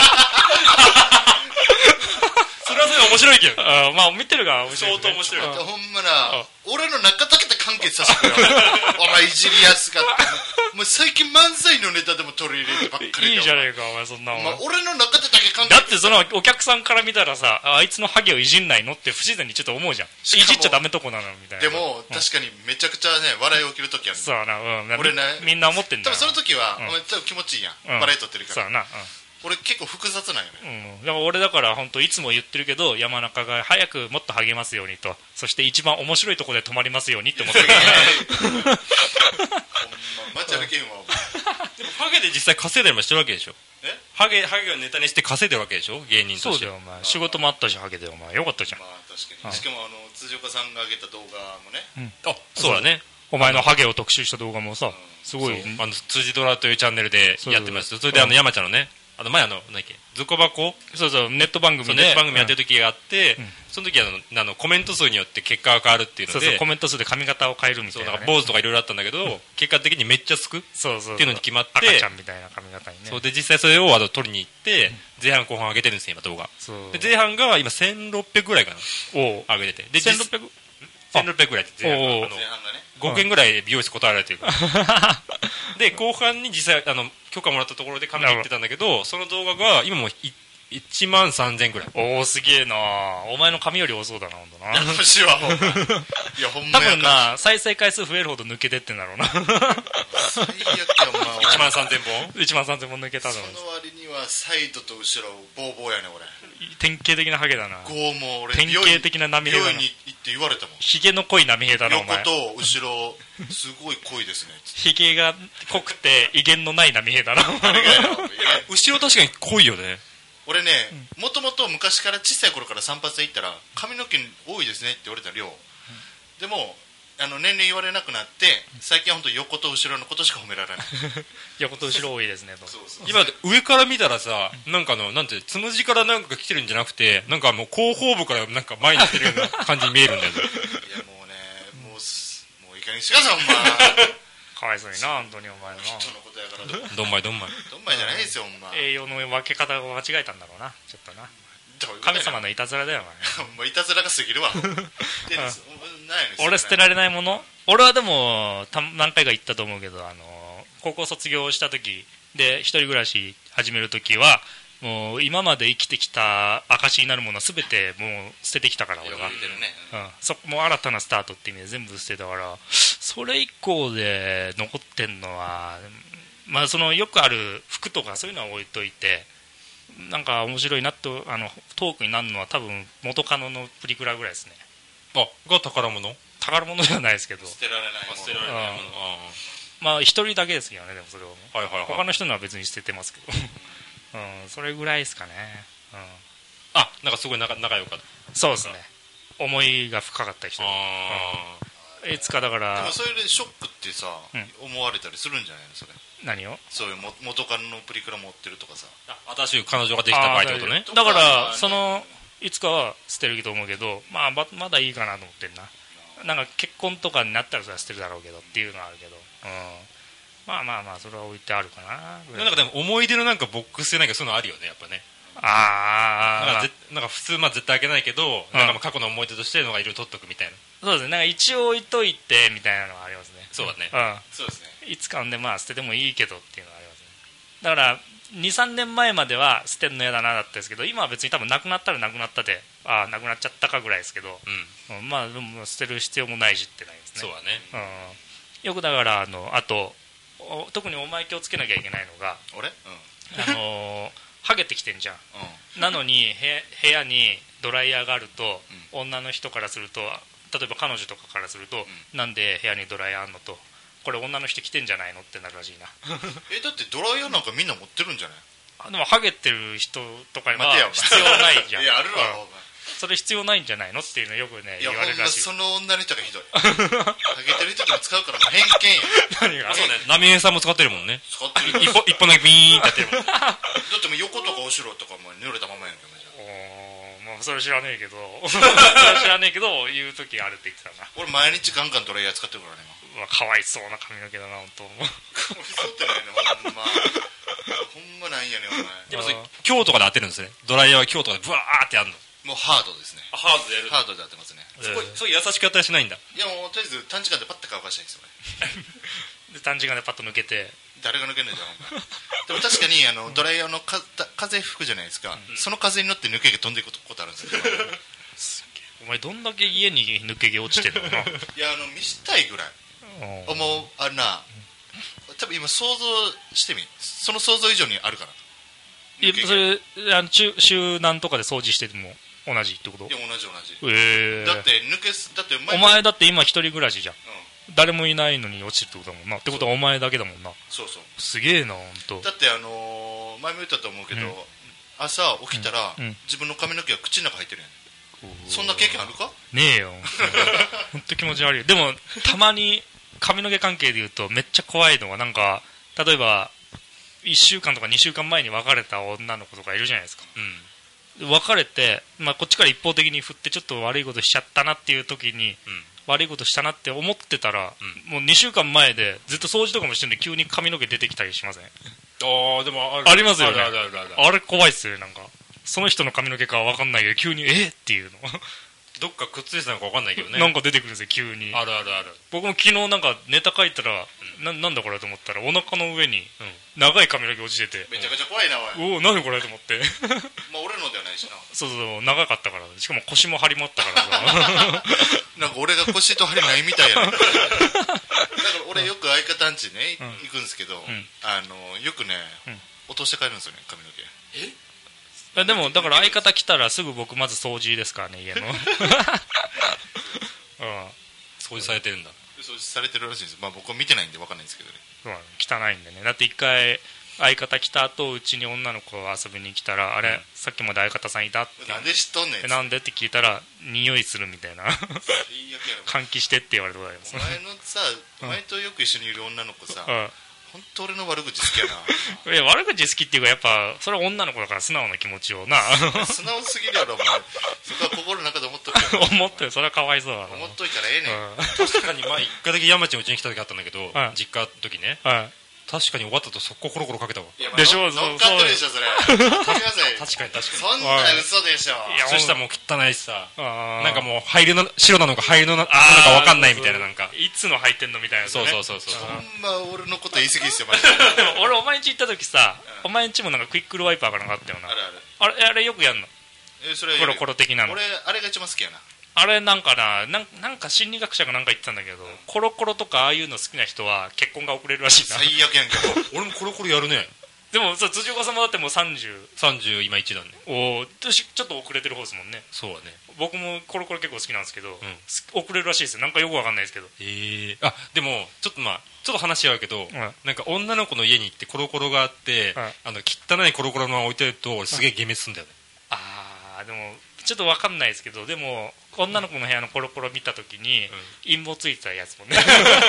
それはそれ面白いけどあまあ見てるが面白い、 ね、相当面白いほんまな俺の中だけで完結させてくれお前いじりやすかったもう最近漫才のネタでも取り入れてばっかりいいじゃねえかお前そんなお前、 まあ、俺の中でだけ完結だってそのお客さんから見たらさあいつのハゲをいじんないのって不自然にちょっと思うじゃん。いじっちゃダメとこなのみたいな。 でも、うん、確かにめちゃくちゃね笑い起きるときある。 そうな、うん、 俺ねみんな思ってんだ多分その時は、うん、お前多分気持ちいいやん、うん、笑い取ってるから。 そうな、うん俺結構複雑なんよね、 うん、だから俺だから本当いつも言ってるけど山中が早くもっと励ますようにとそして一番面白いところで止まりますようにって思ってるほんまマッチャルケンはでもハゲで実際稼いだりもしてるわけでしょ。えハゲハゲをネタにして稼いでるわけでしょ芸人として。 そうだよお前仕事もあったしハゲでお前よかったじゃん。 まあ確かにしかもあの辻岡さんが上げた動画もね、 うん、あそうだねお前のハゲを特集した動画もさ、うん、すごいあの辻ドラというチャンネルでやってます。それであの山ちゃんのねあの前あの何だっけズコバコそうそうネット番組でネット番組やってる時があって、うん、その時はあのあのコメント数によって結果が変わるっていうのでそうそうコメント数で髪型を変えるみたいな、ね、 そうなんか坊主とかいろいろあったんだけど、うん、結果的にめっちゃすくっていうのに決まって赤ちゃんみたいな髪型にね。 そうで実際それをあの撮りに行って、うん、前半後半上げてるんですよ今動画で前半が今せんろっぴゃくぐらいかなを上げててでせんろっぴゃくぐらいって前半がおごけんぐらい美容室断られてるから、うん、で後半に実際あの許可もらったところで髪切ってたんだけど、その動画が今もいちまんさんぜんぐらい。 おお、すげえな。お前の髪より多そうだな、ほんとな。 むしろほんまいやほんま多分な、再生回数増えるほど抜けてってんだろうな。最悪やお前いちまんさんぜんぼんいちまんさんぜんぼん抜けたの。 その割にはサイドと後ろボーボーやね俺。 典型的なハゲだな。 こうもう俺典型的な波平だな。 美容院に行って言われたもん。 ヒゲの濃い波平だな、お前。 横と後ろすごい濃いですね。 ヒゲが濃くて威厳のない波平だな。 後ろ確かに濃いよね。 俺ね、もともと昔から小さい頃から散髪で行ったら髪の毛多いですねって言われた量、うん、でもあの年齢言われなくなって最近は本当横と後ろのことしか褒められない横と後ろ多いですねと。 そうそう今上から見たらさ、なんかのなんてつむじからなんか来てるんじゃなくて、なんかもう後方部からなんか前に来てるような感じに見えるんだよね。いやもうね、もうもういい加減にしてくださいほんまかわいそうにな、本当にお前の人のことやからどんまいどんまいどんまいじゃないですよほんま。 栄養の分け方を間違えたんだろうな、ちょっとな。神様のいたずらだよお前。 もういたずらが過ぎるわ俺捨てられないもの。俺はでもた何回か言ったと思うけど、あの高校卒業した時で一人暮らし始める時はもう今まで生きてきた証になるものは全てもう捨ててきたから俺は、 ねうん、そもう新たなスタートって意味で全部捨てたから、それ以降で残ってんのは、まあ、そのよくある服とかそういうのは置いといて、なんか面白いなとあのトークになるのは多分元カノのプリクラぐらいですね。 あが宝物宝物ではないですけど、 捨てられないもの、 捨てられないもの、 まあ一人だけですけどね。でもそれを、 はいはいはい、 他の人のは別に捨ててますけどうん、それぐらいですかね、うん、 あ、なんかすごい仲仲良かった。 そうですね、思いが深かった人。 あ、 うん、いつかだからでもそれでショックってさ、うん、思われたりするんじゃないのそれ。 何をそういう元カノのプリクラ持ってるとかさ。 あ、新しい彼女ができた場合ってことね。 だからそのいつかは捨てると思うけど、まあ、ま, まだいいかなと思ってんな。なんか結婚とかになったらそれは捨てるだろうけどっていうのはあるけど、うん、まあまあまあそれは置いてあるかな。 なんかでも思い出のなんかボックスでなんかそういうのあるよね、やっぱね。 ああ、 なんかぜなんか普通まあ絶対開けないけど、うん、なんか過去の思い出としてのがいろいろ取っとくみたいな。 そうですね、なんか一応置いといてみたいなのはありますね。 そうだね、 うん、 そうですね。 いつかんでまあ捨ててもいいけどっていうのはありますね。だからにさんねんまえまでは捨てるの嫌だなだったんですけど、今は別に多分なくなったらなくなったで、ああなくなっちゃったかぐらいですけど、うんうん、まあでも捨てる必要もないしってないですね。 そうだね、 うん、よくだからあのあと特にお前気をつけなきゃいけないのが、 俺、うん、 あのー、ハゲてきてんじゃん、うん、なのに部屋にドライヤーがあると、うん、女の人からすると、例えば彼女とかからすると、うん、なんで部屋にドライヤーあんのと、これ女の人着てんじゃないのってなるらしいなえだってドライヤーなんかみんな持ってるんじゃない。 あでもハゲてる人とかには必要ないじゃん。 いやあるわ、うん、 それ必要ないんじゃないのっていうのよくね言われるらしい。 その女の人がひどいハゲてる人でも使うからもう偏見や何がそうね、ナミエさんも使ってるもんね。 使ってる一本一本だけビーンってやってるもんだってもう横とか後ろとかも濡れたままやんけ。 おまあそれ知らねえけどそれ知らねえけど言う時あるって言ってたな。 俺毎日ガンガンドライヤー使ってるからね。 うわかわいそうな髪の毛だな本当。 かわいそうってないねほんまほんまなんやねお前。 でもそれ今日とかで当てるんですね。ドライヤーは今日とかでブワーってやるの。 もうハードですね。 ハードでやる。 ハードでやってますね。 すごい、そういう優しくやったりしないんだ。 いやもうとりあえず短時間でパッて乾かしたいんですよで短時間でパッと抜けて。 誰が抜けんのじゃんお前でも確かにあのドライヤーのか風吹くじゃないですか、うん、その風に乗って抜け毛飛んでいくことあるんですよお前どんだけ家に抜け毛落ちてんのかな。いやあの見したいぐらい思うあるな。多分今想像してみ、その想像以上にあるから。 いやそれあの週週何とかで掃除してても同じってこと。 いや同じ同じ、 えー、 だって抜けだってお前だって今一人暮らしじゃん、うん、誰もいないのに落ちるってことだもんな。ってことはお前だけだもんな。 そうそうすげえな本当。 だってあのー、前も言ったと思うけど、うん、朝起きたら、うん、自分の髪の毛が口の中入ってるやん。そんな経験あるか。 ねえよ本当気持ち悪い。でもたまに髪の毛関係でいうとめっちゃ怖いのはなんか例えばいっしゅうかんとかにしゅうかんまえに別れた女の子とかいるじゃないですか、うん、別れて、まあ、こっちから一方的に振ってちょっと悪いことしちゃったなっていう時に、うん、悪いことしたなって思ってたら、うん、もうにしゅうかんまえでずっと掃除とかもしてるんで急に髪の毛出てきたりしません。 あでもあ, ありますよね。 あるあるあるある。 あれ怖いっすよね。なんかその人の髪の毛かは分かんないけど急にえー、っていうのどっかくっついてたのか分かんないけどね。 なんか出てくるんですよ急に。 あるあるある。 僕も昨日なんかネタ書いたら、うん、な, なんだこれと思ったらお腹の上に長い髪の毛落ちてて、 めちゃくちゃ怖いなおい。 おお何これと思って。 まあ俺のではないしな。 そうそう長かったから、しかも腰も張りもあったからさなんか俺が腰と張りないみたいやね。だから俺よく相方んちね、うん、行くんですけど、うん、あのよくね、うん、落として帰るんですよね髪の毛。えでもだから相方来たらすぐ僕まず掃除ですからね家の、うん、 掃除されてるんだ。 掃除されてるらしいんです。まあ僕は見てないんで分かんないんですけどね。 そう汚いんでね。だって一回相方来た後うちに女の子が遊びに来たら、あれ、うん、さっきまで相方さんいたってなんで知っとんねんなんでって聞いたら匂いするみたいな換気してって言われたことあります。 お前のさ、お前とよく一緒にいる女の子さ、うん本当俺の悪口好きやな。 いや悪口好きっていうかやっぱそれは女の子だから素直な気持ちをな素直すぎるやろお前。そこは心の中で思っとくよ。 思ってるそれはかわいそうだな。 思っといたらええねん、うん、 確かにまあ一回だけ山ちゃんうちに来た時あったんだけど、はい、実家の時ね、はい確かに終わったと速攻コロコロかけたわ。 でしょ。 乗っかってるでしょそれ。 確かに確かに。 そんな嘘でしょ。 いやそしたらもう汚いしさ、なんかもう灰色の白なのか灰色なのか分かんないみたいななんか。 いつの入ってんのみたいな。 そうそうそうそう。 そんな俺のこと言い過ぎですよマジで。 でも俺お前んち行った時さ、お前んちもなんかクイックルワイパーかなんかあったよな。 あるある。 あれあれよくやんの。 えそれコロコロ的なの。 俺あれが一番好きやな。 あれなんかな、なん、なんか心理学者がなんか言ってたんだけど、うん、コロコロとかああいうの好きな人は結婚が遅れるらしいな。 最悪やんけ。 俺もコロコロやるね。 でもさ辻岡さんもだってもうさんじゅう、 さんじゅう今いちだね。 おお、ちょっと遅れてる方ですもんね。 そうだね。 僕もコロコロ結構好きなんですけど、うん、遅れるらしいですよ。なんかよくわかんないですけど。 ええー、あでもちょっとまあちょっと話し合うけど、うん、なんか女の子の家に行ってコロコロがあって、うん、あの汚いコロコロのまま置いてるとすげえ幻滅するんだよね。 うん、ああでもちょっとわかんないですけど、でも女の子の部屋のコロコロ見たときに、うん、陰謀ついてたやつもんね。もう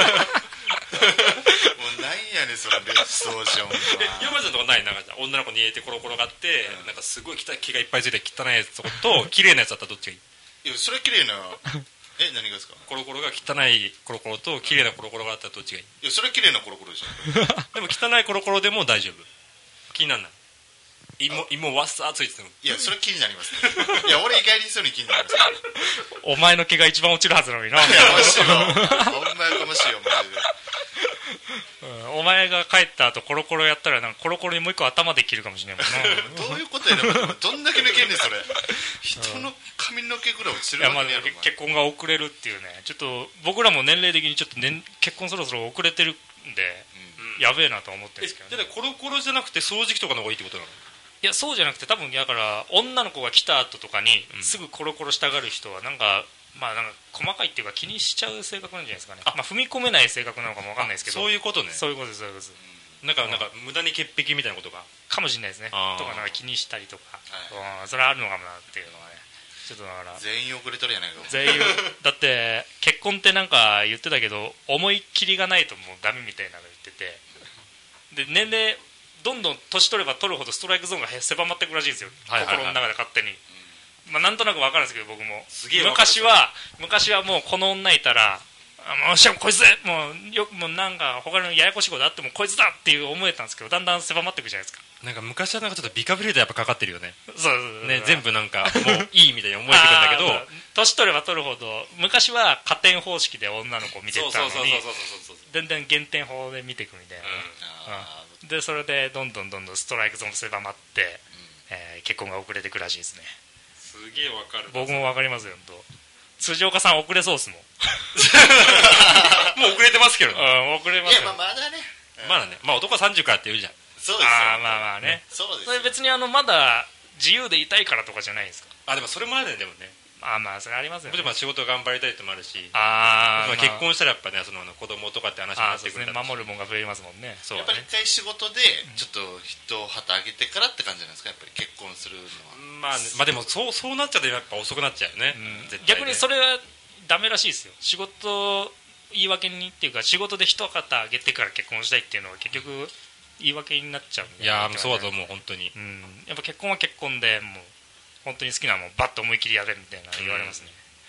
なんやねんそのレッソーションは。 山ちゃんとかないなんか女の子に入れてコロコロがあって、うん、なんかすごい毛がいっぱいついて汚いやつと綺麗なやつだったらどっちがいい？ いやそれ綺麗なえ何がですか？ コロコロが汚いコロコロと綺麗なコロコロがあったらどっちがいい？ いやそれ綺麗なコロコロでしょ。 でも汚いコロコロでも大丈夫？気になんない？芋芋わっさーついててもいやそれ気になりますね。いや俺意外にそうに気になります、ね、 お前の毛が一番落ちるはずなのにな。 いやマジでほんまやかましいよマジで。 うん、お前が帰った後コロコロやったらなんかコロコロにもう一個頭できるかもしれないもんな。どういうことやねん。どんだけ抜けんねんそれ。人の髪の毛ぐらい落ちてるわけねやろ。いや、まあ、 結婚が遅れるっていうね。ちょっと僕らも年齢的にちょっと、ね、結婚そろそろ遅れてるんで、うん、やべえなとは思ってるんですけど、ね、 えじゃあコロコロじゃなくて掃除機とかの方がいいってことなの？ いやそうじゃなくて多分だから女の子が来た後とかにすぐコロコロしたがる人はなんか、まあなんか細かいっていうか気にしちゃう性格なんじゃないですかね。まあ踏み込めない性格なのかも分かんないですけど。 そういうことね。 そういうことですそういうことです。 なんかなんか無駄に潔癖みたいなことがかもしれないですね。とかなんか気にしたりとか、はい、それはあるのかもなっていうのはね。ちょっとだから全員遅れとるやないか。 全員だって結婚ってなんか言ってたけど思いっきりがないともうダメみたいなの言ってて、で年齢どんどん年取れば取るほどストライクゾーンが狭まってくるらしいんですよ、はいはいはい、心の中で勝手に、うんまあ、なんとなく分かるんですけど僕も昔は昔はもうこの女いたらもうしかもこいつもうよもうなんか他のややこしいことあってもこいつだっていう思えたんですけどだんだん狭まっていくじゃないですか。 なんか昔はなんかちょっとビカブレードやっぱかかってるよね。 そうそうね全部なんかもういいみたいに思えてくるんだけど年取れば取るほど昔は加点方式で女の子を見てたのにだんだん減点法で見ていくみたいな、うんうん、でそれでどんどんどんどんストライクゾーン狭まって、うんえー、結婚が遅れていくらしいですね。 すげえわかる。 僕もわかりますよと。辻岡さん遅れそうっすもん。 もう遅れてますけどね。 うん遅れますよ。 いやまあまだね、 うん、まだねまあ男はさんじゅうからって言うじゃん。 そうですよ。 あまあまあね、ねそうです。 それ別にあのまだ自由でいたいからとかじゃないですか。 あでもそれもあるね。でもねまあまあそれありますよね。 もちろん仕事頑張りたいってもあるしあ、 まあ、結婚したらやっぱねその子供とかって話になってくるんだろうし、 ね、守るもんが増えますもんね。 そうねやっぱり一回仕事でちょっと人を旗上げてからって感じじゃないですかやっぱり結婚するのは、 まあ、まあでもそうそうなっちゃうとやっぱ遅くなっちゃうよね、 うん、絶対ね。逆にそれはダメらしいですよ。仕事言い訳にっていうか仕事で一旗上げてから結婚したいっていうのは結局言い訳になっちゃうみたいな、ね、 いやそうだと思う本当に、 うん、やっぱ結婚は結婚でもう本当に好きなもんバッと思い切りやれみたいな言われますね、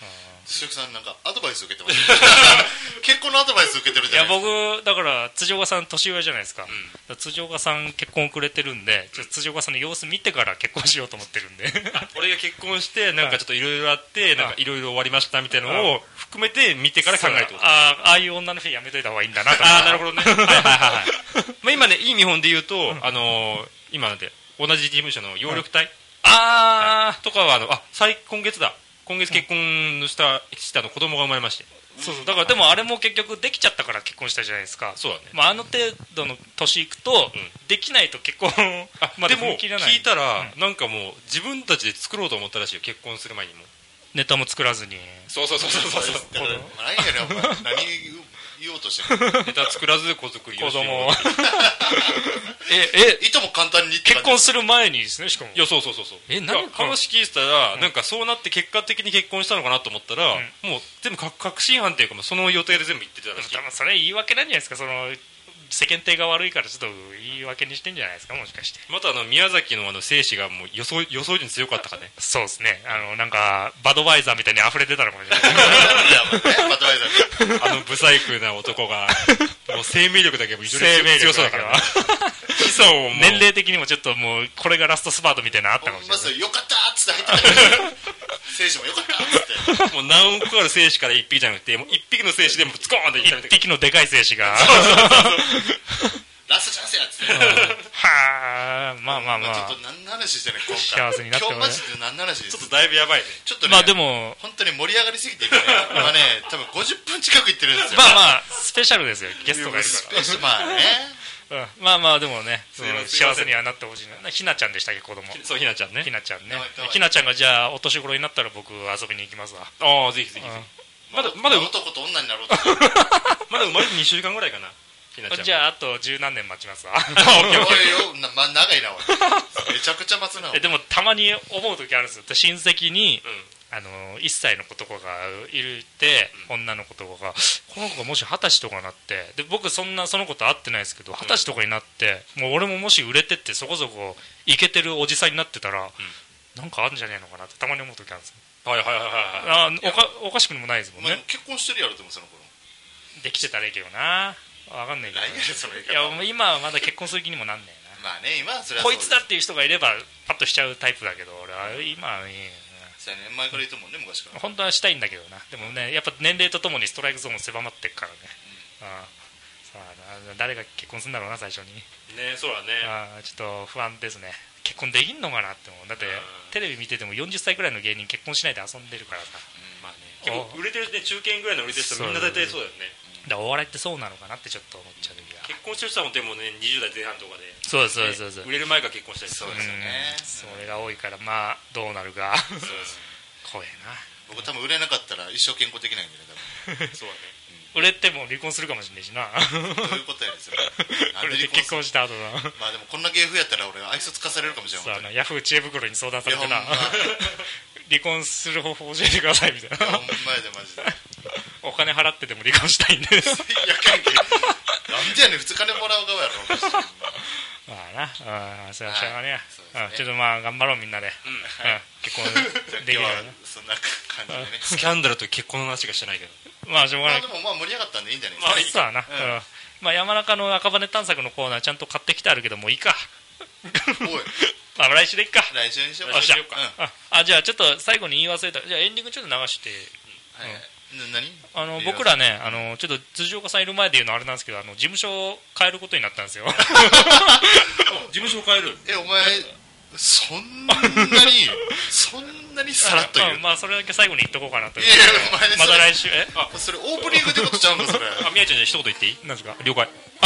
辻岡さんなんかアドバイス受けてます結婚のアドバイス受けてるじゃないですか。 いや僕だから辻岡さん年上じゃないですか、うん、辻岡さん結婚遅れてるんで、ちょっと辻岡さんの様子見てから結婚しようと思ってるんで俺が結婚してなんかちょっといろいろあってなんかいろいろ終わりましたみたいなのを含めて見てから考えるってこと。 あああいう女の人やめといた方がいいんだなと。 ああなるほどねはいはいはい、はいまあ、今ねいい見本で言うと、うん、あのー、今なんて同じ事務所の葉緑体、うん、あーとかはあのあ最今月だ今月結婚した、うん、したの子供が生まれまして、 そうそうだからでもあれも結局できちゃったから結婚したじゃないですか。 そうだね、 まあ、あの程度の年いくと、うん、できないと結婚あまでも聞いたら、うん、なんかもう自分たちで作ろうと思ったらしいよ結婚する前にもネタも作らずに。 そうそうそうそうそうそう何やねんお前何言おうとしてるネタ作らず子作りをしよう子供ええいとも簡単に結婚する前にですね。しかもいやそうそうそうそうえ何話聞いてたら、うん、なんかそうなって結果的に結婚したのかなと思ったら、うん、もう全部確信犯っていうかその予定で全部言ってたらしい。 多分それ言い訳なんじゃないですか。その世間体が悪いからちょっと言い訳にしてんじゃないですかもしかして。 またあの宮崎のあの精子がもう予想予想以上に強かったかね。 そうですね。あのなんかバドワイザーみたいに溢れてたのかもしれないバドワイザーあのブサイクな男がもう生命力だけも非常に強そうだから基礎をもう年齢的にもちょっともうこれがラストスパートみたいなのあったかもしれない。 まずよかったっつって入ってた精子もよかったっつってもう何個ある精子から一匹じゃなくてもう一匹の精子でもスコーンって一匹のでかい精子がラストチャンスやっつってはあまあまあまあちょっと何の話してね今回幸せになって今日マジで何の話ちょっとだいぶやばいね。 ちょっとねまあでも本当に盛り上がりすぎて今ね今ね多分ごじゅっぷん近くいってるんですよ。 まあまあスペシャルですよゲストがいるからまあねうん、まあまあでもね幸せにはなってほしいな。ひなちゃんでしたっけ子供。 そうひなちゃんねひなちゃんねひなちゃんがじゃあお年頃になったら僕遊びに行きますわ。 ああぜひぜひ、うん、 まだまだ男と女になろうとまだ生まれてにしゅうかんぐらいかなひなちゃん。 じゃああと十何年待ちますわおいよな、ま、長いなめちゃくちゃ待つな。 えでもたまに思う時あるんですよ。親戚に、うんあのいっさいの子とかがいるって、うん、女の子とかがこの子がもしはたちとかになってで僕そんなその子と会ってないですけどはたちとかになって、うん、もう俺ももし売れてってそこそこイケてるおじさんになってたら、うん、なんかあるんじゃねえのかなってたまに思う時あるんですよ。 はいはいはいはいあおかおかしくもないですもんね、まあ、 結婚してるやろでもその頃できてたらいいけどな分かんないけどいやもう今はまだ結婚する気にもなんねえな。まあね今はそれはこいつだっていう人がいればパッとしちゃうタイプだけど俺は今はね前から言うともんね昔から本当はしたいんだけどな。でもねやっぱ年齢とともにストライクゾーン狭まっていくからね、うん、ああさあ誰が結婚するんだろうな最初にね。そうだねあちょっと不安ですね。結婚できんのかなって思う。だってテレビ見ててもよんじゅっさいくらいの芸人結婚しないで遊んでるからさ、 うん、まあね結構売れてるね中堅ぐらいの売れてる人みんな大体そうだよね。 だからお笑いってそうなのかなってちょっと思っちゃう時が。 結婚してる人はでもねにじゅうだいぜん半とかでそうですそうですそうです、 ね、売れる前から結婚したりそうですよね、 うん、それが多いからまあどうなるかそうです怖いな。 僕多分売れなかったら一生健康できないんでね多分そうだね、 うん、売れても離婚するかもしれないしなどういうことやですよ売れて結婚した後だまあでもこんな芸風やったら俺愛想つかされるかもしれない。 そうヤフー知恵袋に相談されてな離婚する方法教えてくださいみたいな。 ほんまやでマジでお金払ってでも離婚したいんですいやかんけなんでやねん普通金もらう側やろまあなあそれはしょうがねえ、ね、ちょっとまあ頑張ろうみんなで、うんはい、結婚できるよねそんな感じでねスキャンダルと結婚の話がしてないけどまあしょうがない、 まあ、でもまあ盛り上がったんでいいんじゃないですか、まあ、いいそうだな、うんうん、まあ山中の赤羽探索のコーナーちゃんと買ってきてあるけどもういいかおいまあ来週でいっか来週にしようか。じゃあ、うん、あじゃあちょっと最後に言い忘れた。じゃあエンディングちょっと流して、 うんはいうん、 何あの僕らねあのちょっと辻岡さんいる前で言うのあれなんですけどあの事務所を変えることになったんですよ事務所を変えるえお前そんなにそんなにさらっと言うまあそれだけ最後に言っとこうかなと。 いやいやお前また来週えあそれオープニングってことちゃうんかそれあ宮ちゃんじゃ一言言っていい。 なんですか了解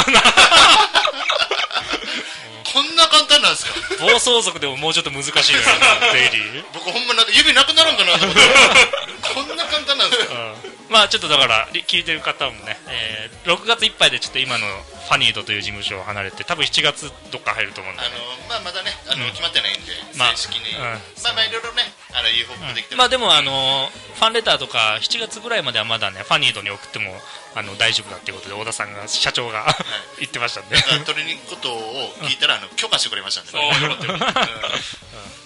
こんな簡単なんですか。 暴走族でももうちょっと難しいよねデイリー僕ほんまなんか指なくなるんかなと思ってこんな簡単なんですか、 うん、まあちょっとだから聞いてる方もね、えー、ろくがついっぱいでちょっと今のファニードという事務所を離れて多分しちがつどっか入ると思うんで、ね、 あのまあまだねあの、うん、決まってないんで、まあ、正式に、うん、まあまあいろいろねああのいい報告できて、 うん、まあでもあのファンレターとかしちがつぐらいまではまだねファニードに送ってもあの大丈夫だっていうことで小田さんが社長が、はい、言ってましたんで、 取りに行くことを聞いたらあの許可してくれましたんで、ね、 そうよかったよかった、うん、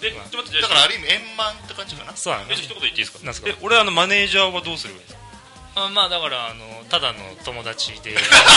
でだからある意味円満って感じかな。 そうだね。一言言っていいですか。で俺あのマネージャーはどうすればいいですか。 あまあだからあのただの友達で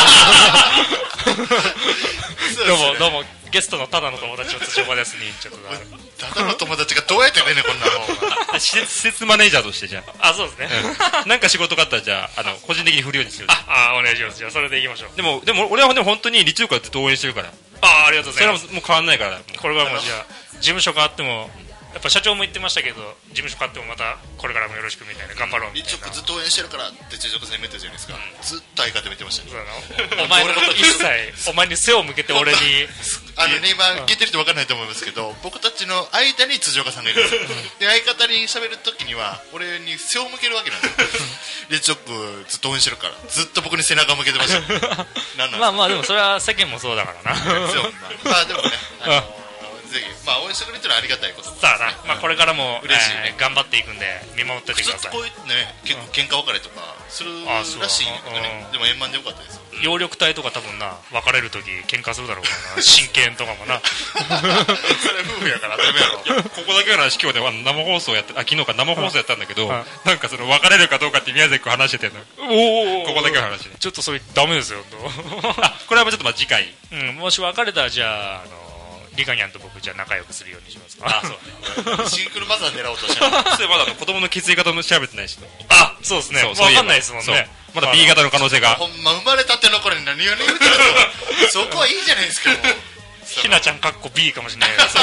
どうもどうもゲストのただの友達を辻岡ですにちょっとただの友達がどうやってねこんなの施設施設マネージャーとしてじゃああそうですね、 うん、なんか仕事があったらじゃああの個人的に振るようにしてるああお願いします。じゃあそれでいきましょう。 でもでも俺はね本当に立中からずっと応援してるからああありがとうございます。 それはもう変わんないからこれからもじゃあ事務所変わってもやっぱ社長も言ってましたけど事務所買ってもまたこれからもよろしくみたいな頑張ろうみたいな。 ずっと応援してるからって辻岡さん言ってたじゃないですか、うん、ずっと相方見てましたね。 お前のこと一切お前に背を向けて俺にあのね今聞いてると分かんないと思いますけど僕たちの間に辻岡さんがいるんですよで相方に喋る時には俺に背を向けるわけなんですよでチョップずっと応援してるからずっと僕に背中向けてましたまあまあでもそれは世間もそうだからなまあでもねあのぜひ、まあ、応援してくれてるのはありがたいことです、ね、 さあな、まあ、これからも嬉しい、ねえー、頑張っていくんで見守っててください。 こういうね結構喧嘩別れとかするらしいんだけどね、でも円満でよかったですよ。 葉緑体とか多分な別れる時喧嘩するだろうからな真剣とかもなそれ夫婦やからダメやろここだけの話今日で生放送やってあ昨日か生放送やったんだけど、なんかその別れるかどうかって宮崎君話しててんのおおここだけの話ねちょっとそれダメですよあこれはちょっとまあ次回、 うん、もし別れたらじゃああのリカニャンと僕じゃあ仲良くするようにしますか。あそうねシンクルマザー狙おうとしてるそれまだ子供の血液型も調べてないしあそうですね分かんないですもんね。 まだ B 型の可能性がほんま生まれたての頃に何を言うてるのそこはいいじゃないですかひなちゃんかっこ B かもしれないですね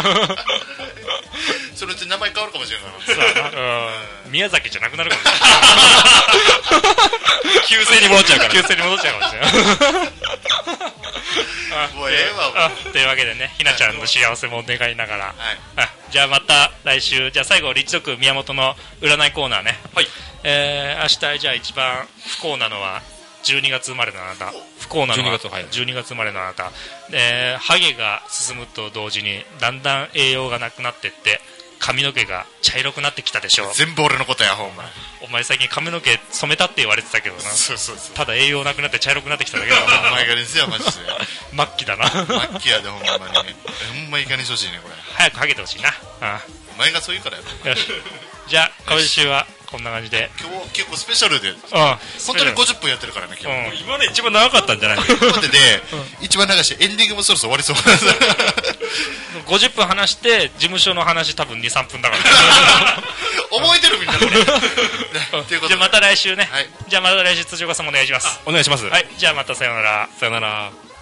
そのうち名前変わるかもしれないから宮崎じゃなくなるかもしれない旧姓に戻っちゃうから旧姓に戻っちゃうかもしれないもうええわもうというわけでねひなちゃんの幸せも願いながら、はい、じゃあまた来週じゃあ最後立足宮本の占いコーナーね、 はいえー、明日じゃあ一番不幸なのはじゅうにがつ生まれのあなた不幸なのはじゅうにがつ、はい、じゅうにがつ生まれのあなた、えー、ハゲが進むと同時にだんだん栄養がなくなってって髪の毛が茶色くなってきたでしょ。 全部俺のことやほんまお前最近髪の毛染めたって言われてたけどなそうそうそうただ栄養なくなって茶色くなってきただけだお前がですよマジで末期だな末期やでほんまにほんまいかにしてほしいねこれ早くハゲてほしいなああお前がそう言うからやろよしじゃあ今週はこんな感じで今日結構スペシャルでああ本当にごじゅっぷんやってるからね今日、 うん、今ね一番長かったんじゃないの今までで、うん、一番長いしエンディングもそろそろ終わりそうなんですごじゅっぷん話して事務所の話多分 にさんぷんだから覚えてるみんなこれということでじゃあまた来週ね、 はい、 じゃあまた来週辻岡さんもお願いします。 お願いします。 はいじゃあまたさようならさようなら。